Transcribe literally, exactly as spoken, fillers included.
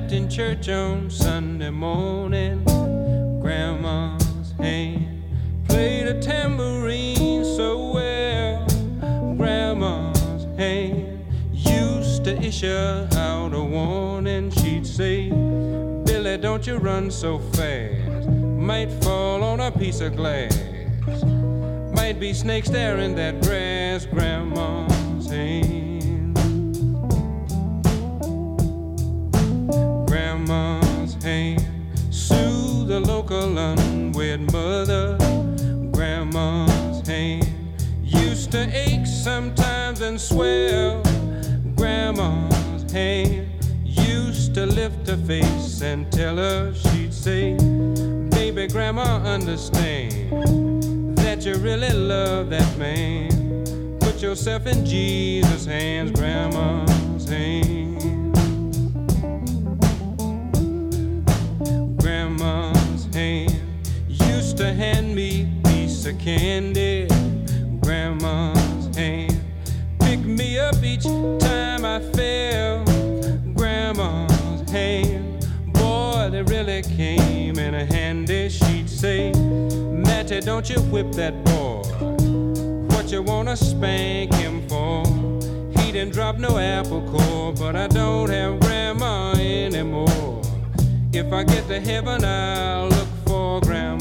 left in church on Sunday morning. Grandma's hand played a tambourine so well. Grandma's hand used to issue out a warning. She'd say, Billy, don't you run so fast, might fall on a piece of glass, might be snakes there in that grass. Grandma's hand, Grandma's hand soothed the local unwed mother. Grandma's hand used to ache sometimes and swell. Grandma's hand used to lift her face and tell her, she'd say, baby, Grandma, understand that you really love that man. Put yourself in Jesus' hands. Grandma's hand, Grandma's hand used to hand me a piece of candy. Grandma's hand picked me up each time I fell. Grandma's hand, boy, they really came in handy. She'd say, Matty, don't you whip that boy. What you wanna spank him for? He didn't drop no apple core, but I don't have Grandma anymore. If I get to heaven, I'll look for Grandma.